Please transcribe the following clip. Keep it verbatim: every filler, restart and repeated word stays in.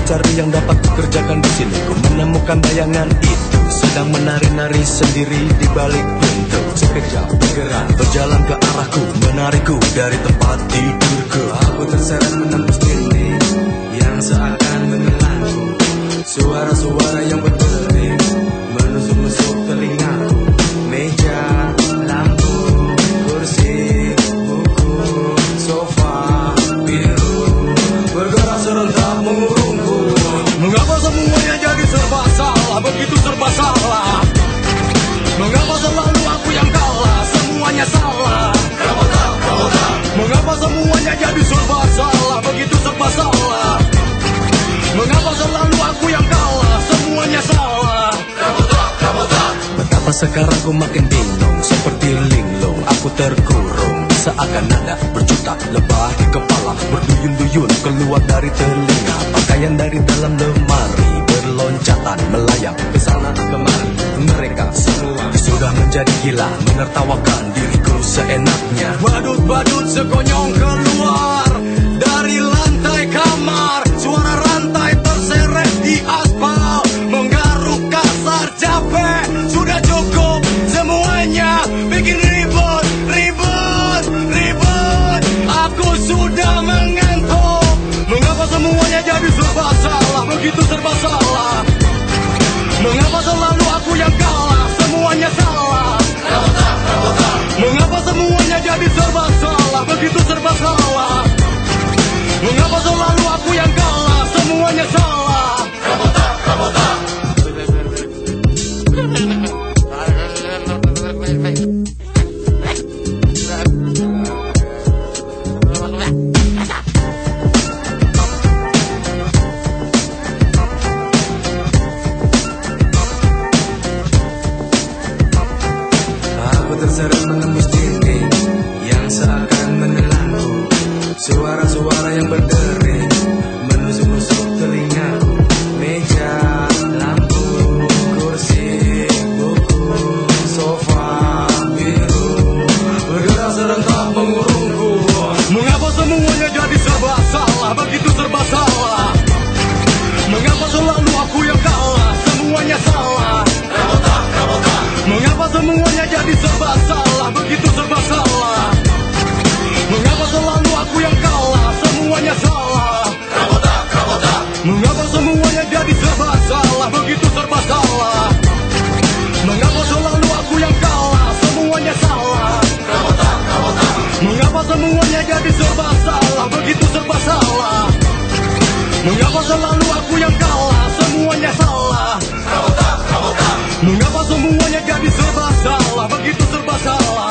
mencari yang dapat kukerjakan di sini. Ku menemukan bayangan itu sedang menari-nari sendiri di balik pintu. Sekejap bergerak berjalan ke arahku, menarikku dari tempat tidurku. Aku terseret menembus dinding yang seakan menelanku. Suara-suara yang berdering menusuk-nusuk telingaku. Meja, lampu, kursi, buku, sofa, biru bergerak serentak mengurungku. Mengapa semuanya jadi serba salah, begitu serba salah? Mengapa selalu aku yang kalah, semuanya salah? Mengapa semuanya jadi serba salah, begitu serba salah? Mengapa selalu aku yang kalah, semuanya salah? Betapa sekarang ku makin bingung, seperti linglung aku terkurung. Seakan ada berjuta lebah di kepala, berduyun-duyun keluar dari telinga. Pakaian dari dalam lemari berloncatan melayang ke sana kemari. Mereka semua sudah menjadi gila, menertawakan diriku seenaknya. Badut-badut sekonyong keluar dari lantai kamar. Suara rantai terseret di aspal menggaruk kasar. Capek, sudah cukup semuanya bikin ribut, ribut, ribut. Aku sudah mengantuk. Mengapa semuanya jadi serba salah, begitu serba salah? Mengapa selalu aku yang kalah, semuanya salah? Mengapa semuanya jadi serba salah, begitu serba salah? Mengapa selalu aku yang kalah, semuanya salah? Aku terseret menembus dinding yang seakan menelanku. Suara-suara yang berdering menusuk-nusuk telingaku. Meja, lampu, kursi, buku, sofa, biru bergerak serentak mengurungku. Mengapa semuanya jadi serba salah, begitu serba salah? Mengapa selalu aku yang kalah, semuanya salah? Mengapa semuanya jadi serba salah, begitu serba salah? Mengapa selalu aku yang kalah, semuanya salah? Mengapa semuanya jadi serba salah, begitu serba salah? Mengapa selalu aku yang kalah, semuanya salah? Mengapa semuanya jadi serba salah, begitu serba salah? Mengapa selalu aku yang kalah, semuanya salah? Mengapa semuanya jadi serba salah, begitu serba salah?